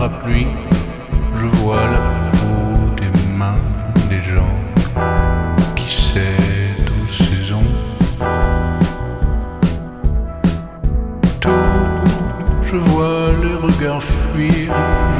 parapluie, je vois la peau des mains des gens. Qui sait d'où saison? Tout, je vois les regards fuir.